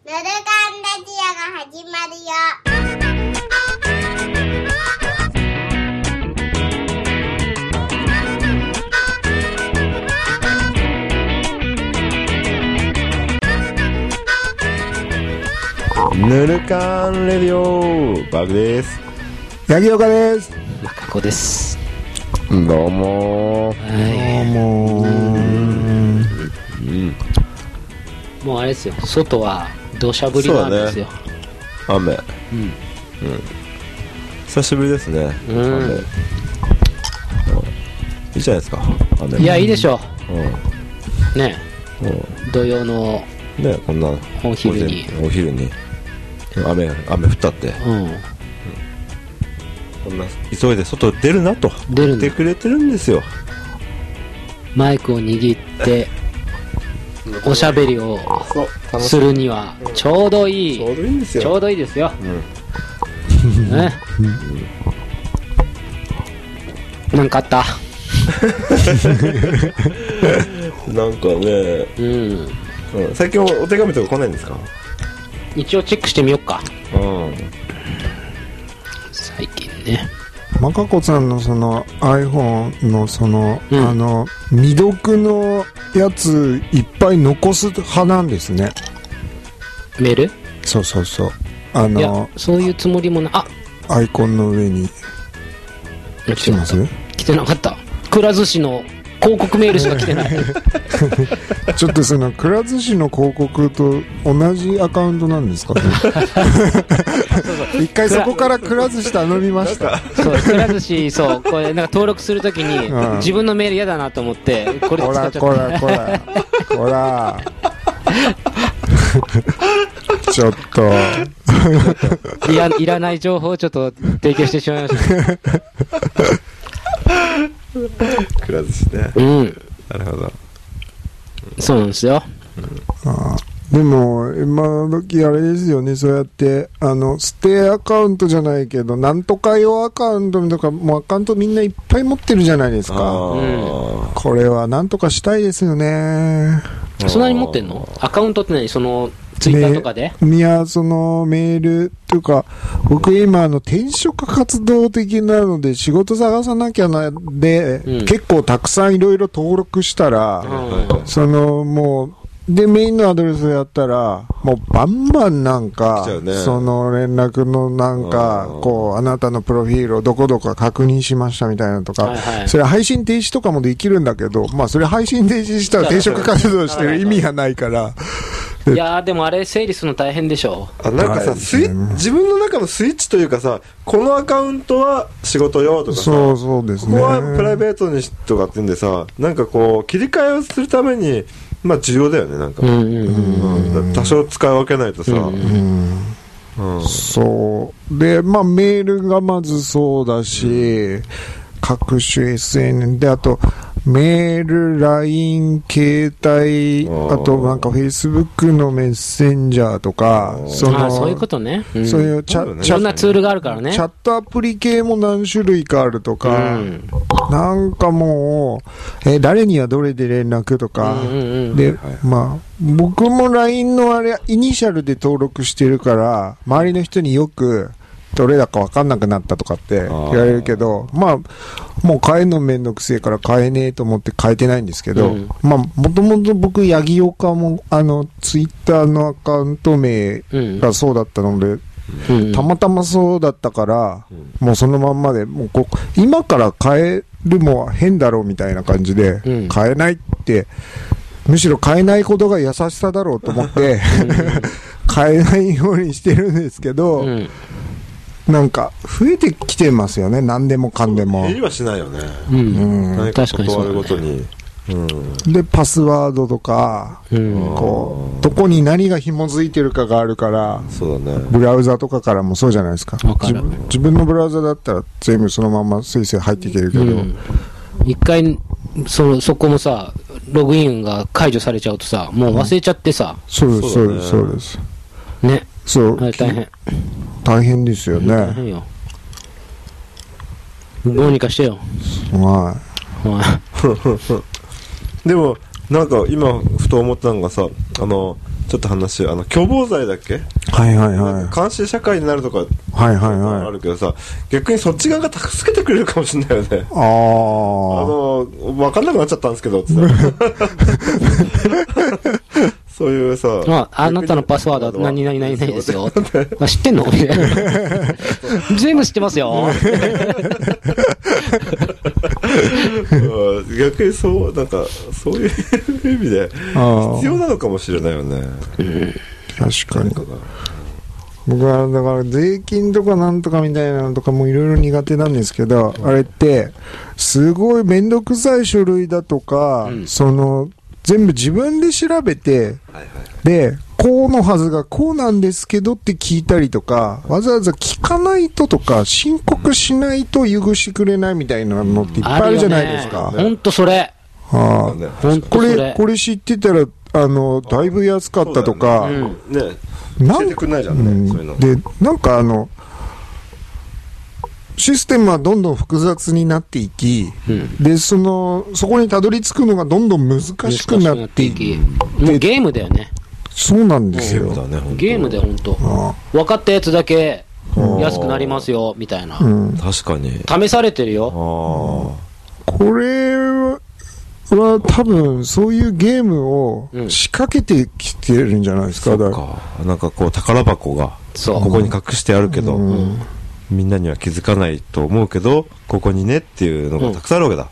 ぬるかんラジオが始まるよ。 ぬるかんレディオバグです。 八木岡です。 まかこです。 どうもはい、もうあれですよ、外は土砂降りなんですよ。 雨、久しぶりですね、雨。いいじゃないですか、雨。 いや、いいでしょう、ねえ、土曜のね、こんなお昼に雨降ったって、こんな急いで外出るなと言ってくれてるんですよ。 マイクを握っておしゃべりをするにはちょうどいい、 ちょうどいいんですよ。 ちょうどいいですよ、ね、なんかあったなんかね、最近お手紙とか来ないんですか？ 一応チェックしてみよっか。最近ね、 まかこさんのその iPhone のその、未読のやついっぱい残す派なんですね。 メール？ そうそうそう。 いや、そういうつもりもな。 アイコンの上に来てます？ 来てなかった。くら寿司の広告メールしか来てないちょっとそのくら寿司の広告と同じアカウントなんですか？一回そこからくら寿司頼みました。 そう、くら寿司、そう、これなんか登録するときに、自分のメール嫌だなと思ってこれ使っちゃった。こらちょっといらない情報をちょっと提供してしまいましたくら寿司ね。なるほど。 そうなんですよ。 でも今時あれですよね、そうやってステアカウントじゃないけどなんとか用アカウントとかもうアカウントみんないっぱい持ってるじゃないですか。これはなんとかしたいですよね。 そんなに持ってんの？アカウントって何？そのツイッターとかで？ いや、そのメールというか、僕今転職活動的なので仕事探さなきゃなで、結構たくさんいろいろ登録したら、そのもうでメインのアドレスやったらもうバンバンなんか、その連絡のなんかこうあなたのプロフィールをどこどこ確認しましたみたいなとか、それ配信停止とかもできるんだけど、まあそれ配信停止したら転職活動してる意味がないから。 いやー、でもあれ整理するの大変でしょ。 なんかさ、自分の中のスイッチというかさ、このアカウントは仕事用とかさ、 そうですね、 ここはプライベートにとかって言うんでさ、なんかこう切り替えをするためにまあ重要だよね、なんか、多少使い分けないとさ、 そうで、まあメールがまずそうだし、各種 SN で、あとメール、LINE、携帯、あとなんか Facebook のメッセンジャーとか、 そういうことね。 そういういろんなツールがあるからね。 チャットアプリ系も何種類かあるとか、なんかもう、誰にはどれで連絡とか、で、まあ、僕も LINE のあれ、イニシャルで登録してるから、周りの人によく、どれだか分かんなくなったとかって言われるけど、まあもう変えるのめんどくせえから変えねえと思って変えてないんですけど、まあもともと僕八木岡もツイッターのアカウント名がそうだったので、たまたまそうだったから、もうそのまんまでもう今から変えるも変だろうみたいな感じで、変えないってむしろ変えないことが優しさだろうと思って変えないようにしてるんですけど、なんか増えてきてますよね、何でもかんでも。 減りはしないよね。 確かにそうだね。 ごとに、 でパスワードとか、こうどこに何が紐づいてるかがあるから、 そうだね。 ブラウザとかからもそうじゃないですか。自分のブラウザだったら全部そのままスイスイ入っていけるけど、 一回そこもさ、ログインが解除されちゃうとさ、もう忘れちゃってさ。 そうですね。 そう、大変ですよね。 大変よ。どうにかしてよ。 でもなんか今ふと思ったのがさ、 ちょっと話、共謀罪だっけ？ はいはいはい。 監視社会になるとか、 はいはいはい。 あるけどさ、逆にそっち側が助けてくれるかもしれないよね。わかんなくなっちゃったんですけど、つってそういうさ、 あなたのパスワードは何々何々ですよ。知ってんの？全部知ってますよ。 逆にそう、なんか、そういう意味で、必要なのかもしれないよね。 確かに。僕は、だから、税金とかなんとかみたいなのとかもいろいろ苦手なんですけど、あれって、すごいめんどくさい書類だとか、全部自分で調べて、で、こうのはずがこうなんですけどって聞いたりとか、わざわざ聞かないととか、申告しないと許してくれないみたいなのっていっぱいあるじゃないですか。 ほんとそれ。 これ知ってたら、だいぶ安かったとか、 教えてくれないじゃんね、そういうの。 で、なんかシステムはどんどん複雑になっていき、で、そこにたどり着くのがどんどん難しくなっていき。 もうゲームだよね。 そうなんですよ。 ゲームだよ、ほんと。分かったやつだけ安くなりますよ、みたいな。 確かに。 試されてるよ。 これは多分そういうゲームを仕掛けてきてるんじゃないですか。 そうか。なんかこう宝箱がここに隠してあるけど、みんなには気づかないと思うけど、ここにねっていうのがたくさんあるわけだ。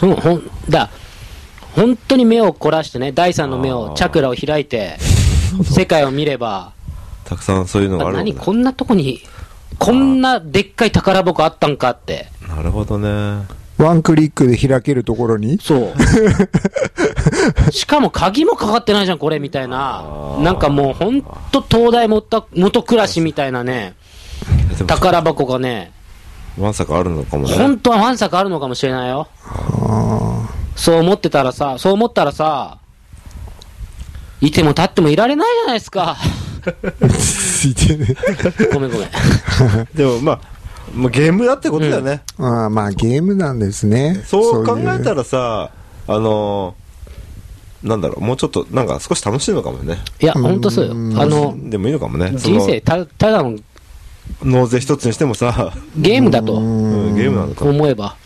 本当に目を凝らしてね、第三の目を、チャクラを開いて、世界を見れば、 たくさんそういうのがあるわけだ。 こんなとこに、こんなでっかい宝箱あったんかって。 なるほどね。 ワンクリックで開けるところに？ そう。しかも鍵もかかってないじゃん、これ、みたいな。なんかもう、ほんと東大元暮らしみたいなね、宝箱がね、 わんさかあるのかもね。 本当はわんさかあるのかもしれないよ。そう思ったらさ、いても立ってもいられないじゃないですか。ごめん。 でもまあ、ゲームだってことだよね。 まあゲームなんですね。 そう考えたらさ、なんだろう、もうちょっとなんか少し楽しいのかもね。 いや、ほんとそうよ。 でもいいのかもね。 人生ただの納税一つにしてもさ、 ゲームだとゲームなのか思えば、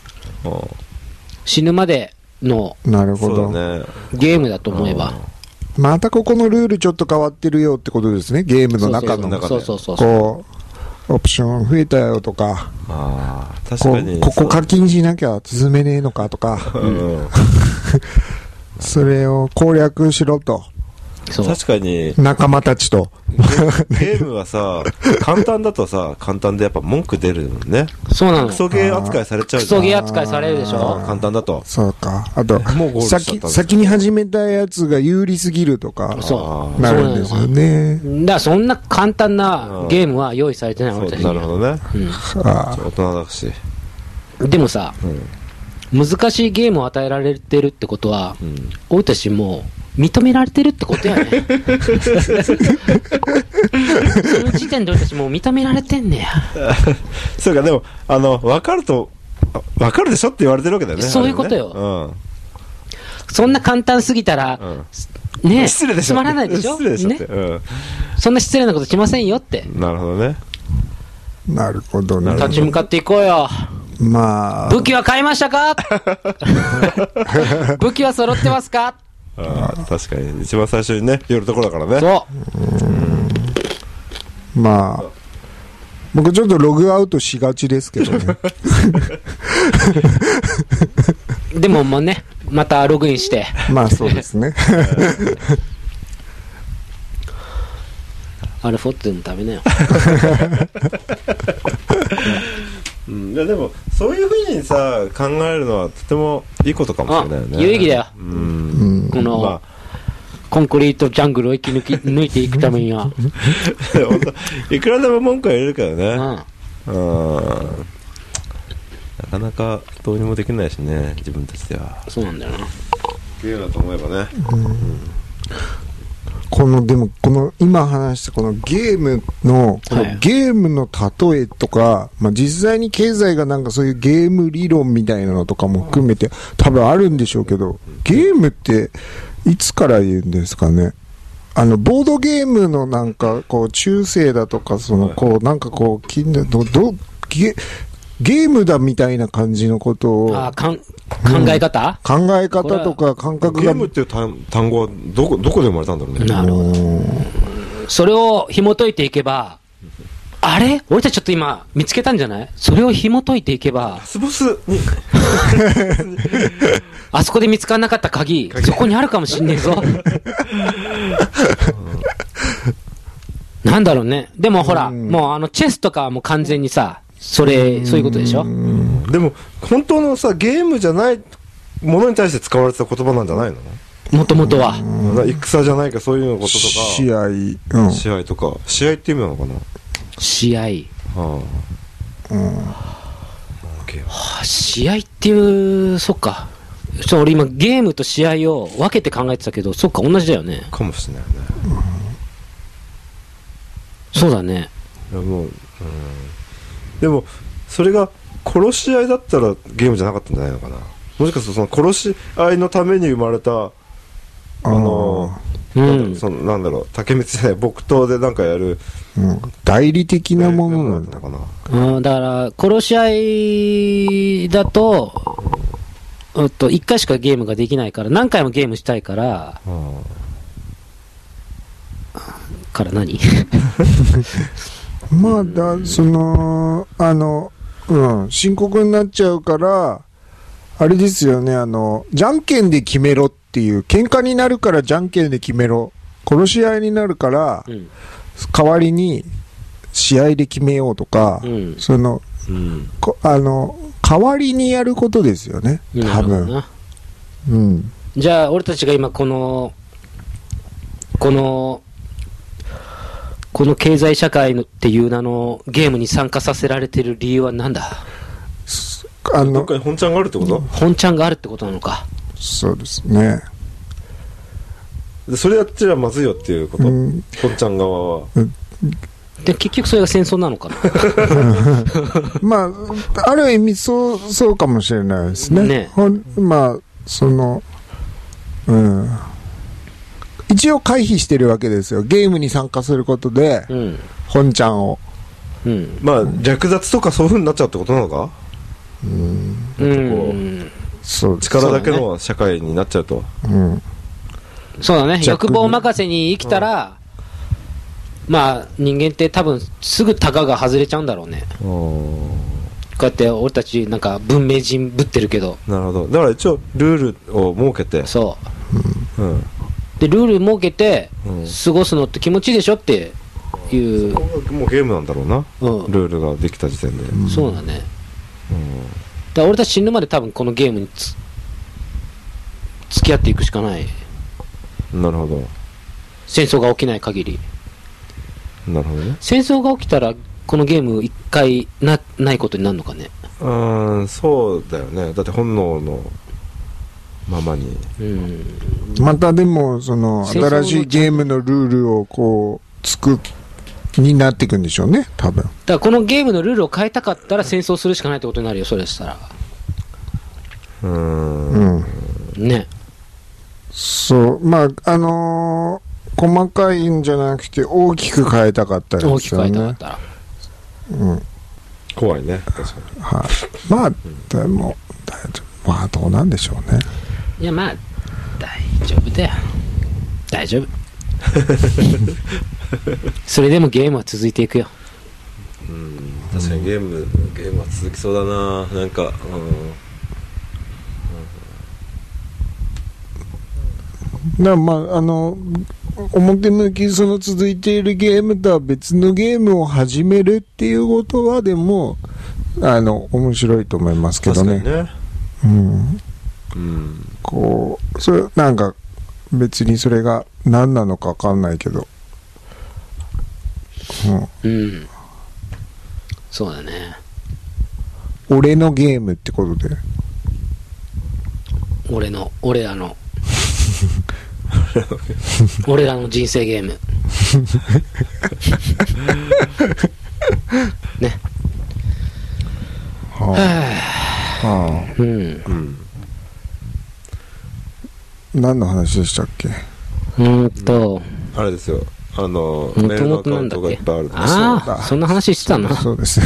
死ぬまでのなるほど、 ゲームだと思えば、 またここのルールちょっと変わってるよってことですね。ゲームの中のこうオプション増えたよとか、 確かにここ課金しなきゃ進めねえのかとか、それを攻略しろと。 確かに仲間たちとゲームはさ、簡単だとさ、簡単でやっぱ文句出るよね。 そうなの。 クソゲー扱いされちゃうじゃん。 クソゲー扱いされるでしょ、 簡単だと。 そうか。あと先に始めたやつが有利すぎるとかなるんですよね。 だからそんな簡単なゲームは用意されてない俺たちに。 なるほどね。大人だし。でもさ、難しいゲームを与えられてるってことは、俺たちも認められてるってことやね。その時点で俺たちもう認められてんねや。 そうか、でも分かるでしょって言われてるわけだよね。 そういうことよ。そんな簡単すぎたら、ね、 失礼でしょ。 つまらないでしょ。 失礼でしょって、 そんな失礼なことしませんよって。 なるほどね。 なるほどね。 立ち向かっていこうよ。 まあ、 武器は買いましたか？武器は揃ってますか？ 確かに一番最初にね寄るところだからね。 そう。 まあ僕ちょっとログアウトしがちですけどね。 でももうね、またログインして。 まあそうですね。 アルフォットでも食べなよ。 いやでもそういうふうにさ考えるのはとてもいいことかもしれないよね。 有意義だよ。この、コンクリートジャングルを抜いていくためには。 いくらでも文句は言えるけどね。なかなかどうにもできないしね、自分たちでは。 そうなんだよな。 ゲームだと思えばね。 でもこの今話したこのゲームの例えとか、実際に経済がなんかそういうゲーム理論みたいなのとかも含めて多分あるんでしょうけど、ゲームっていつから言うんですかね。 ボードゲームのなんか、こう、中世だとか、こう、なんかこう、ゲームだみたいな感じのことを。 考え方、 考え方とか感覚が。 ゲームっていう単語はどこで生まれたんだろうね。 なるほど。それを紐解いていけば、あれ俺たちちょっと今見つけたんじゃない？それを紐解いていけば、 ラスボスにあそこで見つからなかった鍵、そこにあるかもしんねえぞ。なんだろうね。でもほら、もうチェスとかはもう完全にさ、そういうことでしょ？ でも、本当のさ、ゲームじゃないものに対して使われてた言葉なんじゃないの？ もともとは。 戦じゃないか、そういうこととか。 試合。 試合とか。試合って意味なのかな？ 試合。試合っていう、そっか。俺今ゲームと試合を分けて考えてたけど、そっか、同じだよね。 かもしれないよね。 そうだね。 でも、それが殺し合いだったらゲームじゃなかったんじゃないのかな。もしかするとその殺し合いのために生まれた、なんだろう、竹光じゃない、木刀でなんかやる、 代理的なものなんだかな。 だから、殺し合いだと、一回しかゲームができないから、何回もゲームしたいから、何まあ、深刻になっちゃうから、あれですよね、じゃんけんで決めろっていう、喧嘩になるからじゃんけんで決めろ、殺し合いになるから、代わりに試合で決めようとか、代わりにやることですよね、多分。 じゃあ、俺たちが今この経済社会のっていう名のゲームに参加させられてる理由は何だ？ どっかに本ちゃんがあるってこと？ 本ちゃんがあるってことなのか。 そうですね。 それやっちゃまずいよっていうこと、本ちゃん側は。 で結局それが戦争なのかな。 まあ、ある意味そうかもしれないですね。まあ、一応回避してるわけですよ。ゲームに参加することで、本ちゃんを。 まあ、略奪とかそういう風になっちゃうってことなのか？力だけの社会になっちゃうと。 そうだね。欲望任せに生きたら、まあ、人間って多分すぐタガが外れちゃうんだろうね。こうやって俺たちなんか文明人ぶってるけど。 なるほど。だから一応ルールを設けて。 そう。で、ルール設けて過ごすのって気持ちいいでしょっていう。 もうゲームなんだろうな。ルールができた時点で。 そうだね。だから俺たち死ぬまで多分このゲームに付き合っていくしかない。 なるほど。 戦争が起きない限り。 なるほどね。 戦争が起きたらこのゲーム一回ないことになるのかね。 そうだよね。だって本能のままに。 またでも新しいゲームのルールをこうになっていくんでしょうね、多分。だからこのゲームのルールを変えたかったら戦争するしかないってことになるよ、それしたら。ね。そう、 まあ細かいんじゃなくて大きく変えたかったらですよね。大きく変えたかったら。 怖いね、確かに。 はい。まあでもまあどうなんでしょうね。 いや、まあ大丈夫だよ。大丈夫。それでもゲームは続いていくよ。 確かにゲームは続きそうだな。なんか、 まあ表向き続いているゲームとは別のゲームを始めるっていうことはでも面白いと思いますけどね。こうそれなんか別にそれが何なのか分かんないけど、 そうだね。 俺のゲームってことで、 俺らの俺らの人生ゲームね。 何の話でしたっけ？ あれれですよ。メールのアカウントがいっぱいあるんですよ。 ああ、そんな話してたな。 そうです。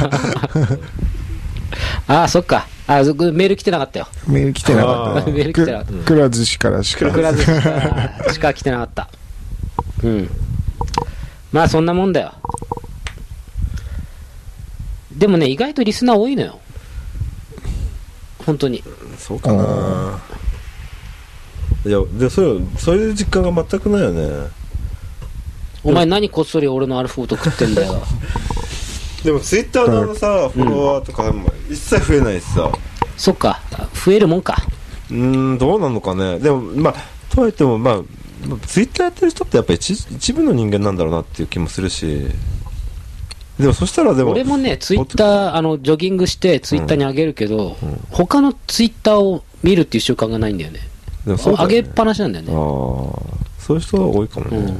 ああ、そっか。メール来てなかったよ。 メール来てなかった。 メール来てなかった。 くら寿司からしか。 くら寿司からしか来てなかった。うん。まあそんなもんだよ。でもね、意外とリスナー多いのよ。本当に。 そうかな。いや、で、そういう実感が全くないよね。 お前何こっそり俺のアルフォート食ってんだよ。 でもツイッターのさ、フォロワーとかも一切増えないしさ。 そっか、増えるもんか。 どうなのかね。でも、まあ、とはいっても、まあ、ツイッターやってる人ってやっぱり一部の人間なんだろうなっていう気もするし。でもそしたらでも。 俺もね、ツイッター、ジョギングしてツイッターに上げるけど、他のツイッターを見るっていう習慣がないんだよね。 でもそうだよね、 上げっぱなしなんだよね。 ああ、そういう人が多いかもね。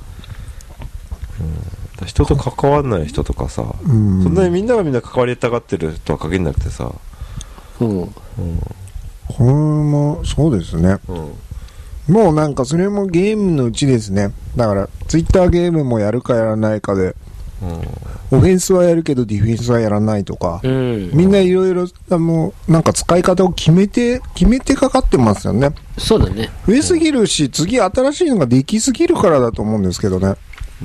人と関わらない人とかさ、そんなにみんながみんな関わりたがってるとは限らなくてさ。 これもそうですね。もうなんかそれもゲームのうちですね。だからツイッターゲームもやるかやらないかで、オフェンスはやるけどディフェンスはやらないとか、みんないろいろなんか使い方を決めてかかってますよね。 そうだね。 増えすぎるし、次新しいのができすぎるからだと思うんですけどね。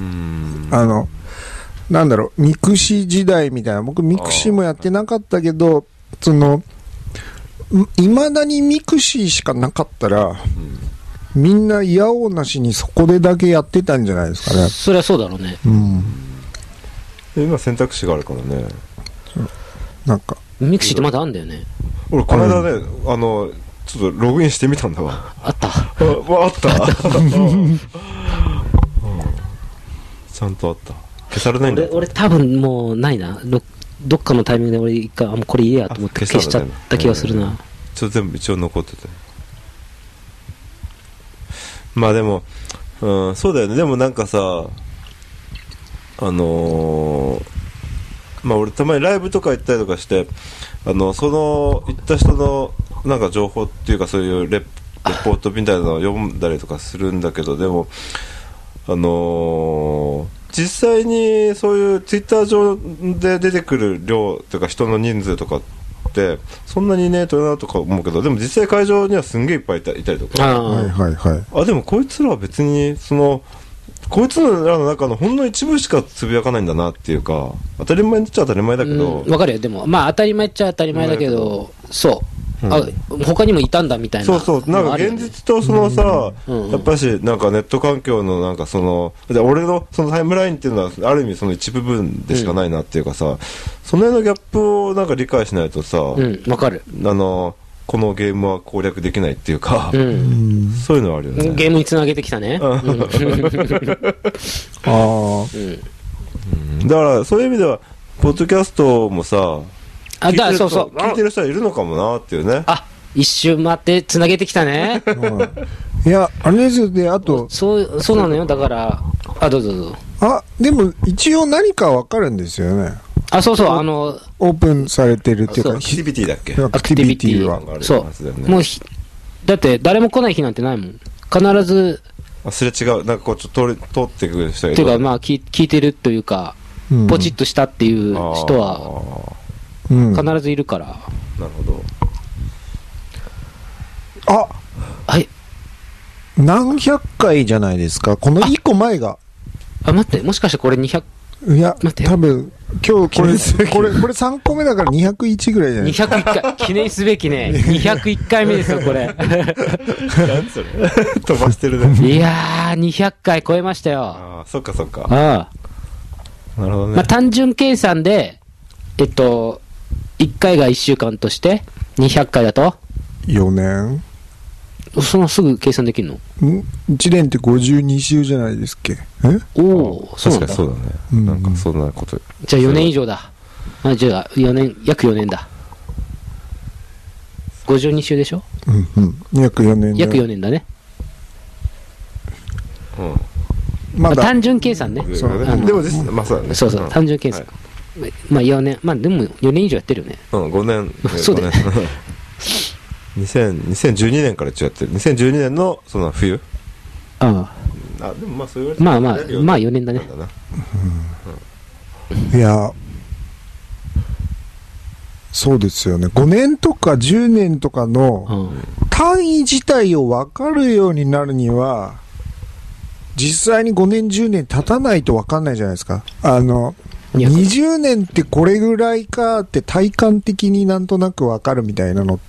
なんだろう、ミクシー時代みたいな、僕ミクシーもやってなかったけど、いまだにミクシーしかなかったら、みんないやおうなしにそこでだけやってたんじゃないですかね。 そりゃそうだろうね。 今選択肢があるからね。 なんかミクシーってまだあんだよね。 俺この間ね、ちょっとログインしてみたんだわ。 あった。 あった。ちゃんとあった。消されないんだ。 俺多分もうないな。どっかのタイミングで俺一回これ言えやと思って消しちゃった気がするな。 全部一応残ってて。まあでも、そうだよね。でもなんかさ、まあ俺たまにライブとか行ったりとかして、その行った人のなんか情報っていうかそういうレポートみたいなのを読んだりとかするんだけど、でも実際にそういうツイッター上で出てくる量とか人の人数とかってそんなにねとなとか思うけど、でも実際会場にはすんげえいっぱいいたりとか、でもこいつらは別にこいつらの中のほんの一部しかつぶやかないんだなっていうか、当たり前っちゃ当たり前だけど、 わかるよ。でもまあ当たり前っちゃ当たり前だけど、そう他にもいたんだみたいな。 そうなんか現実とそのさ、やっぱしなんかネット環境のなんか俺のそのタイムラインっていうのはある意味その一部分でしかないなっていうかさ、その辺のギャップをなんか理解しないとさ、わかる。 このゲームは攻略できないっていうか、そういうのはあるよね。 ゲームにつなげてきたね。 だからそういう意味ではポッドキャストもさ、聞いてる人はいるのかもなっていうね。 一周待ってつなげてきたね。 いや、あれですよね。あとそうなのよ。だからどうぞ。 でも一応何かわかるんですよね。 そうオープンされてるっていうか、 アクティビティだっけ。 アクティビティはそうもうだって誰も来ない日なんてないもん。必ずすれ違う、なんかこうちょっと通ってくる人がいる。 っていうかまあ聞いてるというか、ポチッとしたっていう人は必ずいるから。 なるほど。 はい。 何百回じゃないですか。この1個前が。 待って、もしかしてこれ200。 いや、多分今日これ3個目だから201ぐらいじゃないですか。 201回記念すべきね。201回目ですよこれ。 何それ。飛ばしてるね。 いやー200回超えましたよ。 そっか。 なるほどね。 まあ単純計算で1回が1週間として200回だと 4年。 そのすぐ計算できるの ？1年って52週じゃないですっけ？ おお、そうなんだ。 確かにそうだね。なんかそんなこと。 じゃあ4年以上だ。じゃあ約4年だ。52週でしょ？ 約4年。 約4年だね。 まだ単純計算ね。 でもまあそうだね。 そう単純計算。まあ4年、まあでも4年以上やってるよね。 5年。 そうだよね。 2012年から一応やってる。2012年のその冬。 あ、でもまあそういうまあ4年だね。 いや、そうですよね。5年とか10年とかの単位自体を分かるようになるには、実際に5年10年経たないと分かんないじゃないですか。20年ってこれぐらいかって体感的になんとなく分かるみたいなのって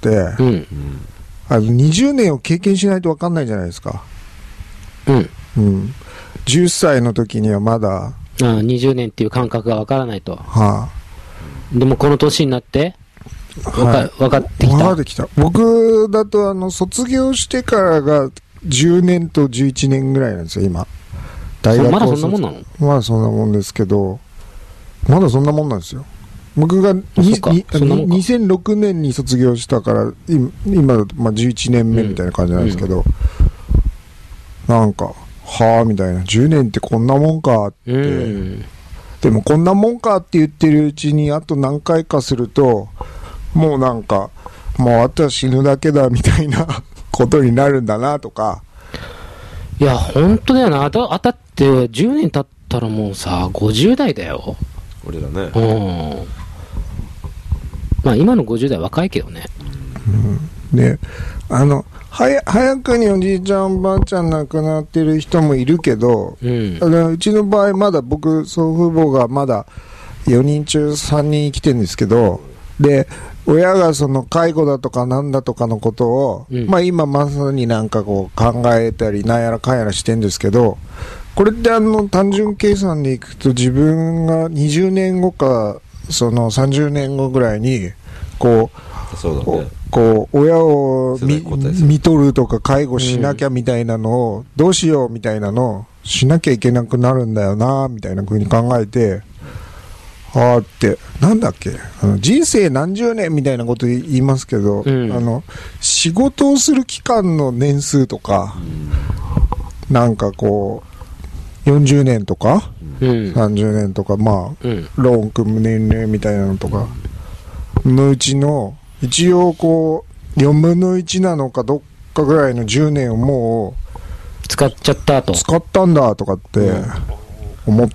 、20年を経験しないと分かんないじゃないですか。10歳の時にはまだ 20年っていう感覚が分からないと。 はあ、 でもこの年になって分かってきた。 分かってきた。僕だと卒業してからが10年と11年ぐらいなんですよ、今。大学をまだそんなもんなの？ まだそんなもんですけど、まだそんなもんなんですよ。僕が2006年に卒業したから今、11年目みたいな感じなんですけど、なんかはあみたいな、10年ってこんなもんかって、でもこんなもんかって言ってるうちにあと何回かするともうなんかもうあとは死ぬだけだみたいなことになるんだなとか。 いや本当だよな。あたって10年経ったらもうさ50代だよ俺らね。 まあ今の50代若いけどね。 で早くにおじいちゃんおばあちゃん亡くなってる人もいるけど、うちの場合まだ僕祖父母がまだ4人中3人生きてるんですけど、で親がその介護だとかなんだとかのことを、まあ今まさになんかこう考えたりなんやらかんやらしてるんですけど、これって単純計算でいくと自分が20年後かその30年後ぐらいにこう親を見とるとか介護しなきゃみたいなのをどうしようみたいなのをしなきゃいけなくなるんだよなみたいな風に考えて、あーってなんだっけ、人生何十年みたいなこと言いますけど、仕事をする期間の年数とか、なんかこう40年とか、30年とか、まあ、ローン組む年齢みたいなのとかのうちの一応こう4分の1なのかどっかぐらいの10年をもう使っちゃったと、 使ったんだとかって思って、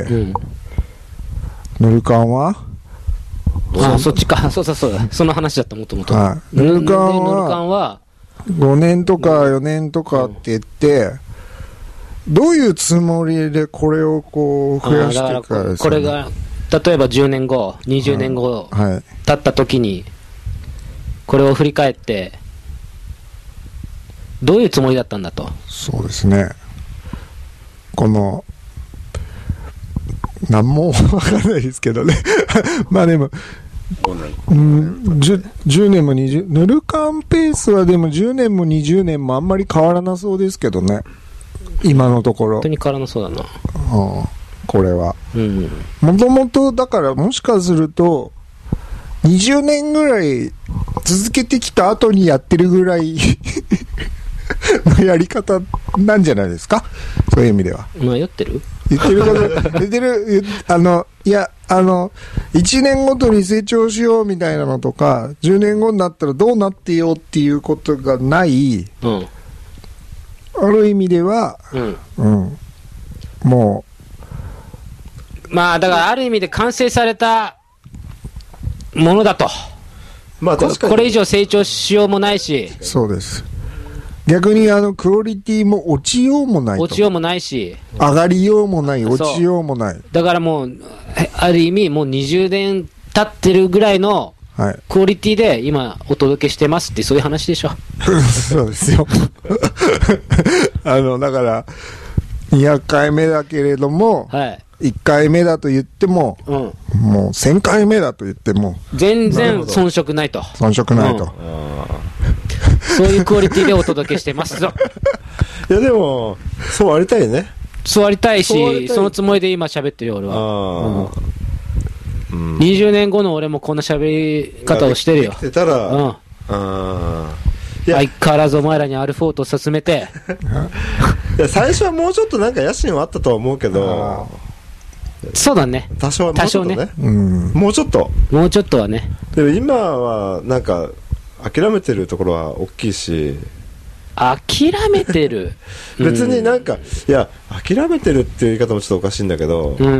ヌルカンはそっちか、そうその話だったもともと。 ヌルカンは5年とか4年とかって言って、どういうつもりでこれをこう増やしていくかですね。 これが例えば10年後20年後経った時にこれを振り返ってどういうつもりだったんだと。 そうですね。この何も分からないですけどねまあでも10年も20ヌルカンペースはでも10年も20年もあんまり変わらなそうですけどね、今のところ。 本当に変わらなそうだな、 これは。もともとだからもしかすると20年ぐらい続けてきた後にやってるぐらいのやり方なんじゃないですか、そういう意味では。 迷ってる言ってること言ってるいや1年ごとに成長しようみたいなのとか10年後になったらどうなってよっていうことがない、ある意味では、もうまあだからある意味で完成されたものだと。 まあ確かにこれ以上成長しようもないし。 そうです。逆にクオリティも落ちようもないと。 落ちようもないし上がりようもない、落ちようもない。 だからもうある意味もう20年経ってるぐらいのクオリティで今お届けしてますってそういう話でしょそうですよだから200回目だけれども、1回目だと言っても、もう1000回目だと言っても全然遜色ないと。 遜色ないと、 そういうクオリティでお届けしてますぞいやでもそうありたいね。 そうありたいし、そのつもりで今喋ってるよ俺は。20年後の俺もこんな喋り方をしてるよ。 てたら、 相変わらずお前らにアルフォートを進めていや最初はもうちょっとなんか野心はあったとは思うけど、 そうだね、 多少はもうちょっとね、 もうちょっとはね。 でも今はなんか諦めてるところは大きいし、 諦めてる別になんか、いや諦めてるっていう言い方もちょっとおかしいんだけど、 うん、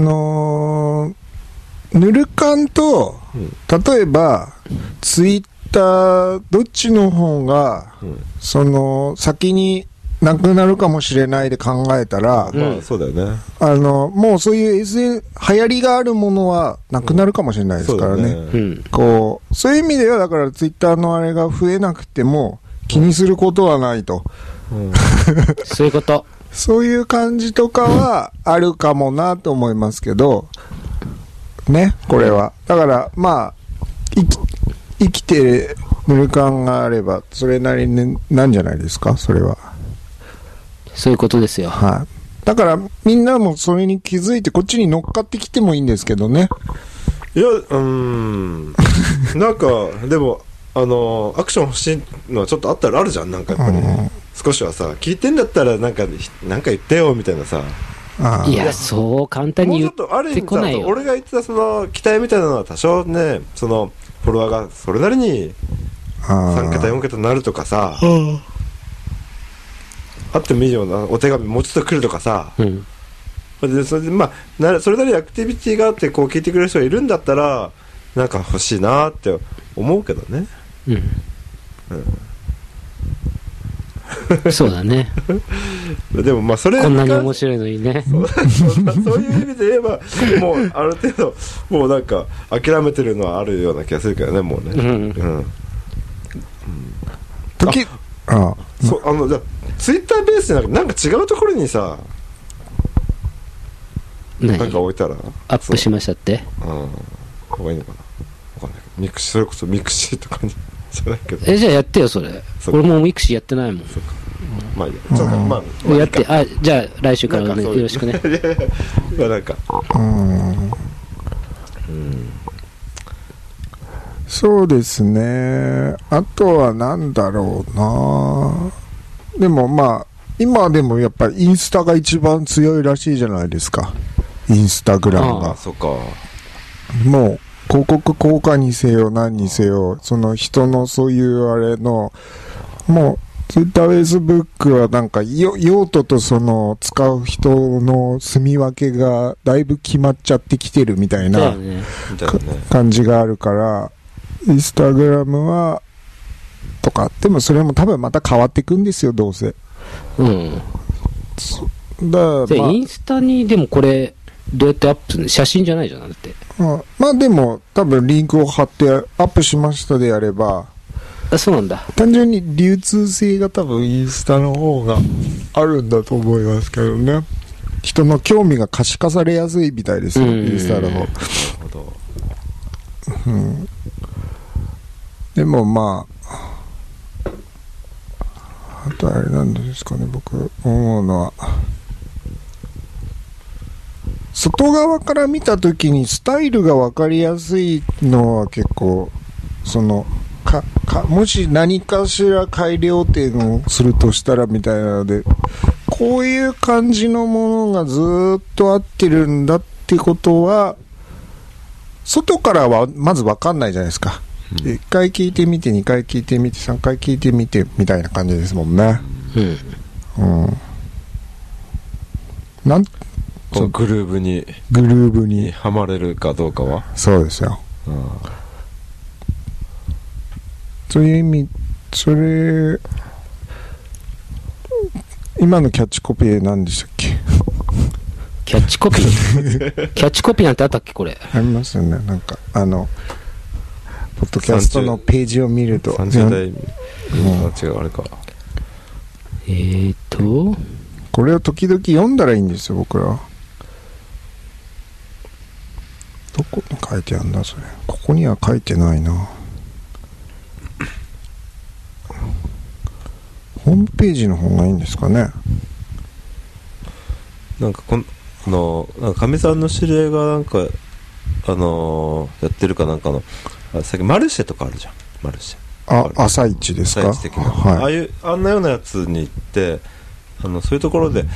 ヌルカンと、例えばツイッターどっちの方が、その先になくなるかもしれないで考えたら、 まあそうだよね。 もうそういう SN 流行りがあるものはなくなるかもしれないですからね。こうそういう意味ではだからツイッターのあれが増えなくても気にすることはないと。 そういうこと。 そういう感じとかはあるかもなと思いますけど、ね、これは。だからまあ生きてヌルカンがあればそれなりになんじゃないですか、それは。 そういうことですよ。 はい。だからみんなもそれに気づいてこっちに乗っかってきてもいいんですけどね。 いやなんかでもアクション欲しいのはちょっとあるじゃん、なんかやっぱり、少しはさ、聞いてんだったらなんか言ってよみたいなさ。 いや、そう簡単に言ってこないよ。 俺が言ってたその期待みたいなのは多少ね、そのフォロワーがそれなりに3桁4桁になるとかさ、あってもいいようなお手紙もうちょっと来るとかさ、でそれでまあそれなりにアクティビティがあってこう聞いてくれる人がいるんだったらなんか欲しいなって思うけどね。 そうだね。 でもまあそれこんなに面白いのにね。 そういう意味で言えばもうある程度もうなんか諦めてるのはあるような気がするけどね、もうね。じゃあツイッターベースじゃなくてなんか違うところにさ、なんか置いたらアップしましたって。 方がいいのかな、分かんないけど、それこそミクシーとかにじゃないけど。 じゃあやってよそれ。俺もミクシーやってないもん。 そうか、まあいいや、ちょっとまあやって、じゃあ来週からね、よろしくね。 なんかそうですね。あとはなんだろうな。でもまあ今でもやっぱりインスタが一番強いらしいじゃないですか。インスタグラムが。 そうか。 もう広告効果にせよ何にせよ、その人のそういうあれのもうツイッター、フェイスブックはなんか用途とその使う人の住み分けがだいぶ決まっちゃってきてるみたいな感じがあるから、インスタグラムはとか、でもそれも多分また変わっていくんですよ、どうせ。 インスタにでもこれどうやってアップするの？写真じゃないじゃん、だって。 まあでも多分リンクを貼ってアップしましたでやれば、 そうなんだ。 単純に流通性が多分インスタの方があるんだと思いますけどね。人の興味が可視化されやすいみたいですよ、インスタの方。でもまああとあれなんですかね、僕思うのは外側から見たときにスタイルが分かりやすいのは結構そのもし何かしら改良点をするとしたらみたいなので、こういう感じのものがずっと合ってるんだってことは外からはまず分かんないじゃないですか。1回聞いてみて2回聞いてみて3回聞いてみてみたいな感じですもんね。なんグルーブにはまれるかどうかはそうですよ。そういう意味、それ今のキャッチコピー何でしたっけ？ キャッチコピーキャッチコピーなんてあったっけ、これ。 ありますよね。なんかポッドキャストのページを見ると 30代、違うあれか。 これを時々読んだらいいんですよ、僕ら。どこに書いてあるんだそれ。ここには書いてないな。ホームページの方がいいんですかね。 なんかなんかかみさんの知り合いがなんかやってるかなんかの最近マルシェとかあるじゃん。マルシェ。 朝市ですか。 朝市的な、あんなようなやつに行ってそういうところで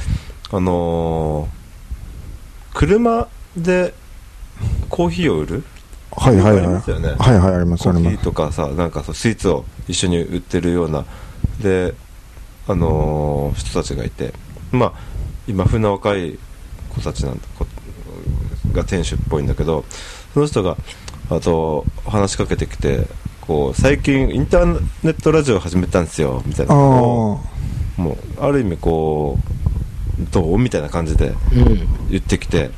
車でコーヒーを売る。ありますよね。 あります。 コーヒーとかさ、なんかスイーツを一緒に売ってるようなで人たちがいて、まあ今風な若い子たちが店主っぽいんだけど、その人が話しかけてきて、こう最近インターネットラジオ始めたんですよみたいなのを、もうある意味こうどうみたいな感じで言ってきて、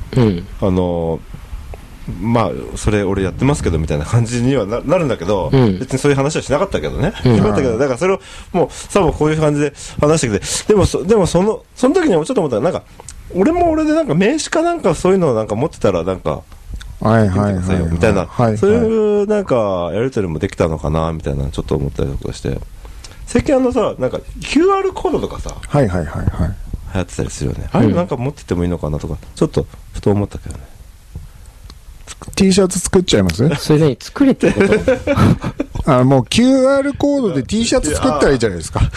まあそれ俺やってますけどみたいな感じには なるんだけど、別にそういう話はしなかったけどね、だからそれをもうさもこういう感じで話してきて、でもその時にもちょっと思ったら、なんか俺も俺でなんか名刺かなんかそういうのをなんか持ってたらなんかはいはいはいみたいな、そういうなんかやり取りもできたのかなみたいなちょっと思ったりとかして、最近さなんか QR コードとかさ、 はいはいはいはい、 流行ってたりするよね。あれなんか持っててもいいのかなとかちょっとふと思ったけどね。 T シャツ作っちゃいます？ それ何作れってこともう QR コードで T シャツ作ったらいいじゃないですか。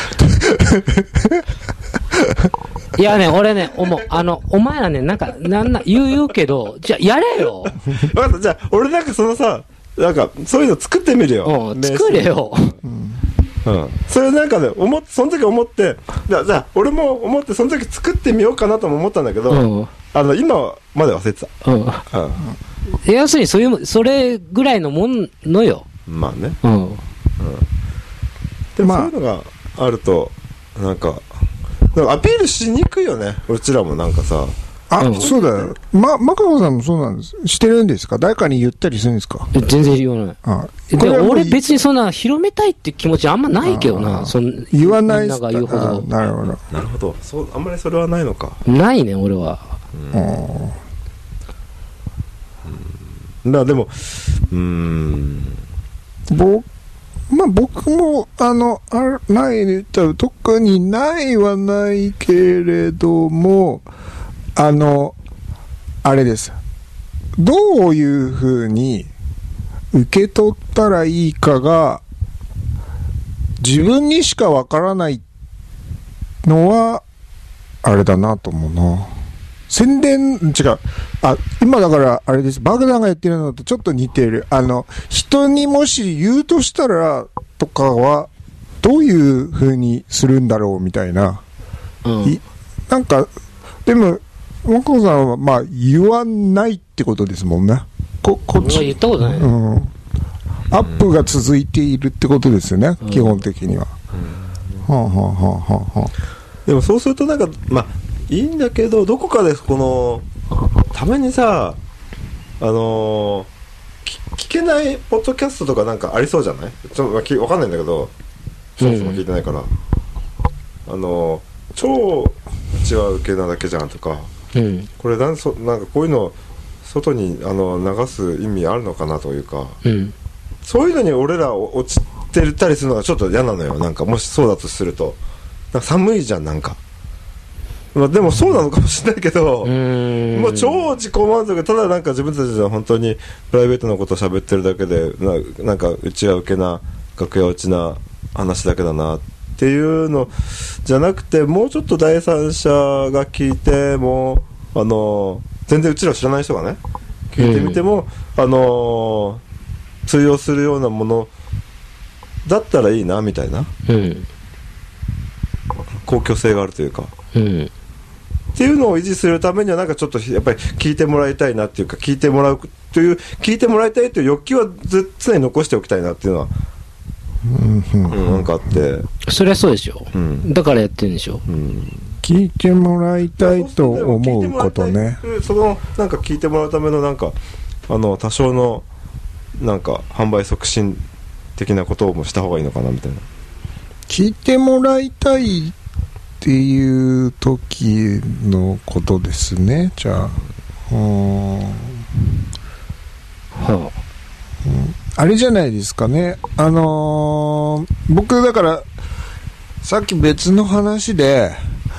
いやね、俺ね、お前らね、なんか言うけど、じゃあやれよ。 分かった、じゃあ俺なんかなんかそういうの作ってみるよ。 作れよ。 それなんかね、その時思って、じゃあ俺も思ってその時作ってみようかなとも思ったんだけど、今まで忘れてた。 要するにそれぐらいのもんのよ。 まあね。でもそういうのがあるとなんかアピールしにくいよね、うちらもなんかさ。 そうだよ。マカゴさんもそうなんです。してるんですか？誰かに言ったりするんですか？ 全然言わない。で俺別にそんな広めたいって気持ちあんまないけどな。 言わない。 みんなが言うほど。 なるほど。 なるほど。あんまりそれはないのか。 ないね、俺は。 でも僕もないで言ったら特にないはないけれども、あれです。どういうふうに受け取ったらいいかが自分にしかわからないのはあれだなと思うな。宣伝、違う。今だからあれです。バグダンがやってるのとちょっと似ている。人にもし言うとしたらとかはどういう風にするんだろうみたいな。なんか、でも、マコさんはまあ言わないってことですもんね。こっち。 言ったことない。 アップが続いているってことですよね。基本的には。 でもそうするとなんか、まあ、いいんだけど、どこかでためにさ、聞けないポッドキャストとかなんかありそうじゃない？ちょっとわかんないんだけど、そもそも聞いてないから、超うちは受けなだけじゃんとか、これなんかこういうの外に流す意味あるのかなというか、そういうのに俺ら落ちてたりするのがちょっと嫌なのよ。なんかもしそうだとすると、なんか寒いじゃんなんか。でもそうなのかもしれないけど、もう超自己満足で、ただなんか自分たちで本当にプライベートなことを喋ってるだけで、なんかうちは受けな楽屋落ちな話だけだなっていうのじゃなくて、もうちょっと第三者が聞いても全然うちら知らない人がね聞いてみても、通用するようなものだったらいいなみたいな、公共性があるというか、っていうのを維持するためにはなんかちょっとやっぱり聞いてもらいたいなっていうか、聞いてもらいたいという欲求は常に残しておきたいなっていうのはなんかあって、 そりゃそうでしょ、だからやってるんでしょ、 聞いてもらいたいと思うことね。 なんか聞いてもらうためのなんか多少のなんか販売促進的なこともした方がいいのかなみたいな。 聞いてもらいたいっていう時のことですね。じゃあ、あれじゃないですかね。僕だからさっき別の話で、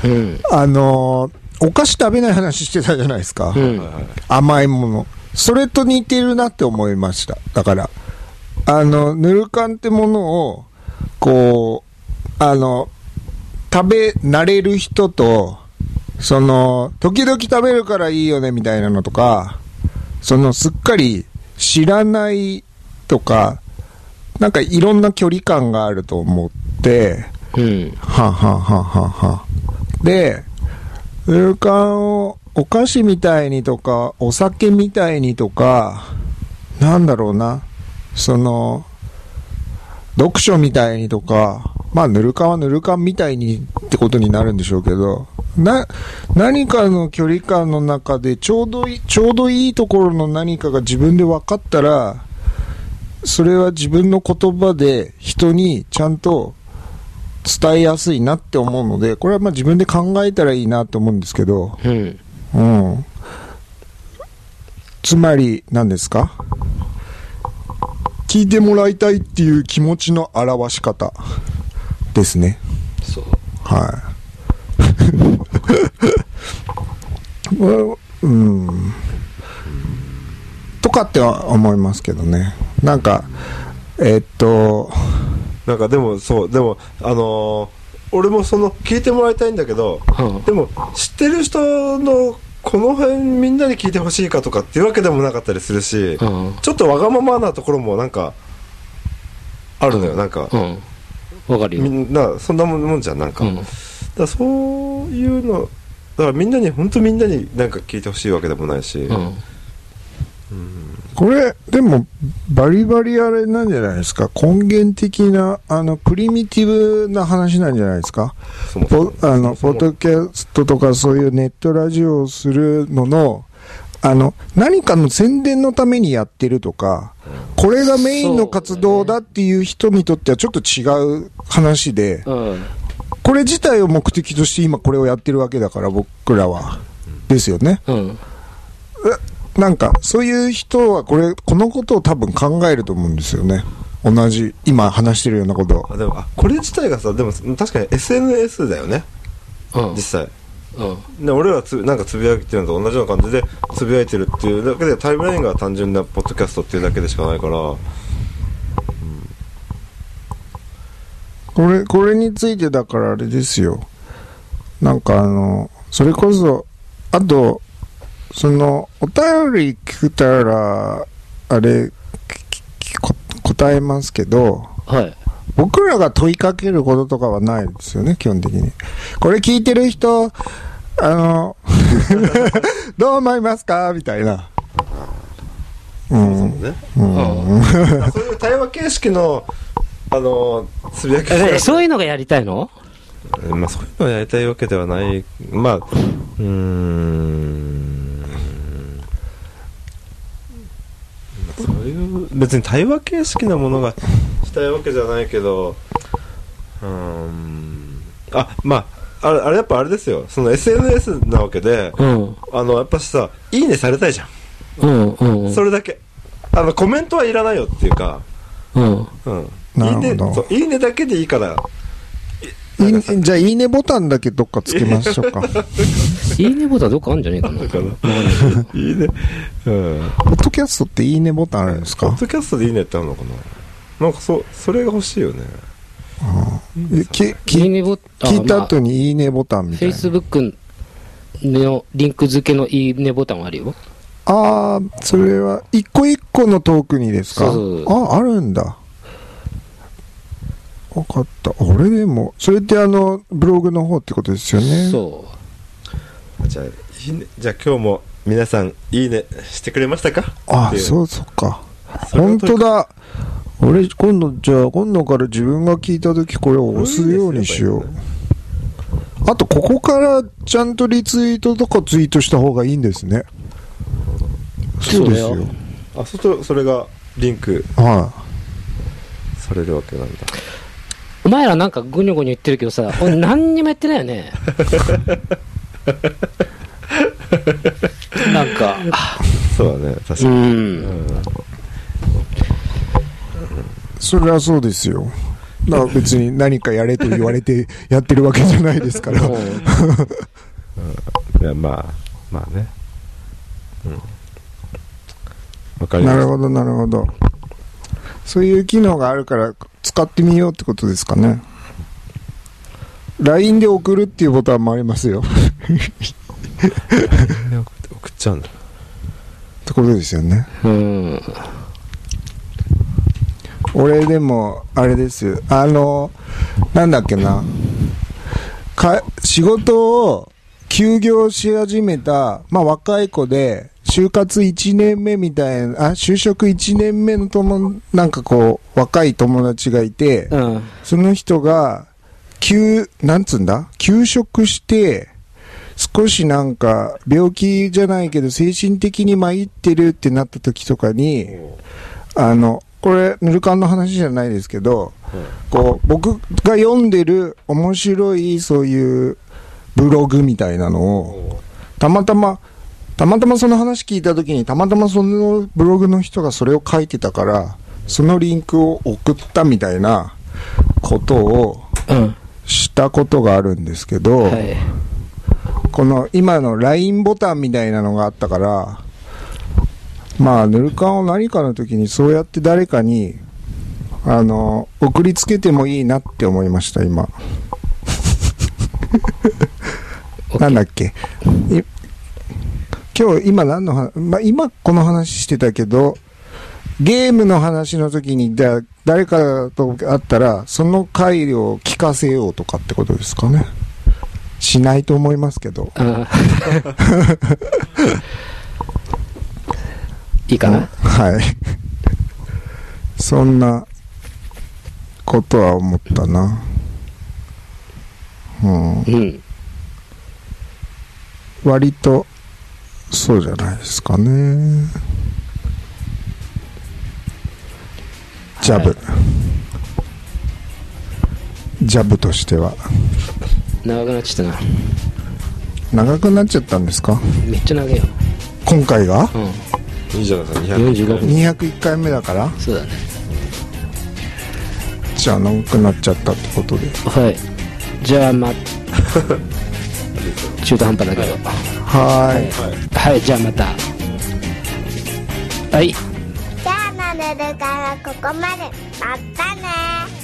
お菓子食べない話してたじゃないですか、甘いもの。それと似てるなって思いました。だからヌルカンってものをこう食べ慣れる人と、時々食べるからいいよねみたいなのとか、すっかり知らないとか、なんかいろんな距離感があると思って、 うん。 ははははは。で、それからお菓子みたいにとか、お酒みたいにとか、なんだろうな、読書みたいにとか、まあ、ぬるかはぬるかみたいにってことになるんでしょうけど、何かの距離感の中でちょうどいいところの何かが自分で分かったら、それは自分の言葉で人にちゃんと伝えやすいなって思うので、これはまあ自分で考えたらいいなと思うんですけど、 うん。 うん。つまり何ですか？聞いてもらいたいっていう気持ちの表し方ですね。 そう。 はい。うん。とかっては思いますけどね。なんか、 なんかでも俺も聞いてもらいたいんだけど、でも知ってる人のこの辺みんなに聞いてほしいかとかっていうわけでもなかったりするし、ちょっとわがままなところもなんかあるのよ。なんかわかるよ。 みんなそんなもんじゃん。なんか、だからそういうのだからみんなに本当みんなになんか聞いてほしいわけでもないし、 これでもバリバリあれなんじゃないですか。根源的なプリミティブな話なんじゃないですか。ポッドキャストとかそういうネットラジオをするのの何かの宣伝のためにやってるとか、これがメインの活動だっていう人にとってはちょっと違う話で、これ自体を目的として今これをやってるわけだから、僕らはですよね。なんかそういう人はこのことを多分考えると思うんですよね。同じ今話してるようなことを。 でもこれ自体がさ、でも確かに SNS だよね、実際。で俺らなんかつぶやいてるのと同じような感じでつぶやいてるっていうだけで、タイムラインが単純なポッドキャストっていうだけでしかないから、 これについてだからあれですよ。なんかそれこそあとお便り聞いたらあれ答えますけど、 はい。 僕らが問いかけることとかはないですよね、基本的に。これ聞いてる人どう思いますかみたいな。 そういう対話形式のつぶやきそういうのがやりたいの？ まあそういうのをやりたいわけではない。まあそういう別に対話形式なものがしたいわけじゃないけど、まああれやっぱあれですよ。SNS なわけで、やっぱしさ、いいねされたいじゃん。それだけ。コメントはいらないよっていうか、いいねだけでいいから。 じゃあいいねボタンだけどっかつけましょうか。 いいねボタンどっかあるんじゃねえかな。いいね。 ポッドキャストっていいねボタンあるんですか？ ポッドキャストでいいねってあるのかな。なんかそれが欲しいよね。 聞いた後にいいねボタンみたいな。 Facebook のリンク付けのいいねボタンあるよ。 それは一個一個のトークにですか？あるんだ。分かった。俺でもそれってブログの方ってことですよね。 そう。 じゃあ今日も皆さんいいねしてくれましたか？ そうか。本当だ。俺今度から自分が聞いた時これを押すようにしよう。あとここからちゃんとリツイートとかツイートした方がいいんですね。そうですよ。 そうするとそれがリンクされるわけなんだ。 お前らなんかゴニョゴニョ言ってるけどさ、俺何にもやってないよね。なんかそうだね、確かに。 それはそうですよ。だから別に何かやれと言われてやってるわけじゃないですから。いやまあね。わかります。 なるほどなるほど。そういう機能があるから使ってみようってことですかね。LINE で送るっていうボタンもありますよ。 LINE で送っちゃうんだ。 ってことですよね。 俺でも、あれです。なんだっけな。仕事を休業し始めた、まあ若い子で、就活1年目みたいな、就職1年目のなんかこう、若い友達がいて、うん、その人が、なんつうんだ休職して、少しなんか、病気じゃないけど、精神的に参ってるってなった時とかに、これ、ヌルカンの話じゃないですけど、こう、僕が読んでる面白い、そういう、ブログみたいなのを、たまたまその話聞いた時に、たまたまそのブログの人がそれを書いてたから、そのリンクを送ったみたいなことをしたことがあるんですけど、はい、この今の LINE ボタンみたいなのがあったから、まあ、ヌルカンを何かの時にそうやって誰かに、送りつけてもいいなって思いました、今。なんだっけ。今何の話、まあ、今この話してたけど、ゲームの話の時に誰かと会ったら、その回を聞かせようとかってことですかね。しないと思いますけど。 いいかな、 はい。そんなことは思ったな。うん。割と、そうじゃないですかね。ジャブ。ジャブとしては。 長くなっちゃったな。 長くなっちゃったんですか？ めっちゃ長いよ。 今回が？ うん。 いいじゃないですか、 201回目だから？ そうだね。 じゃあ長くなっちゃったってことで。 はい。じゃあ中途半端だけど。はい、じゃあまた。はい。 じゃあなるからここまで。またね。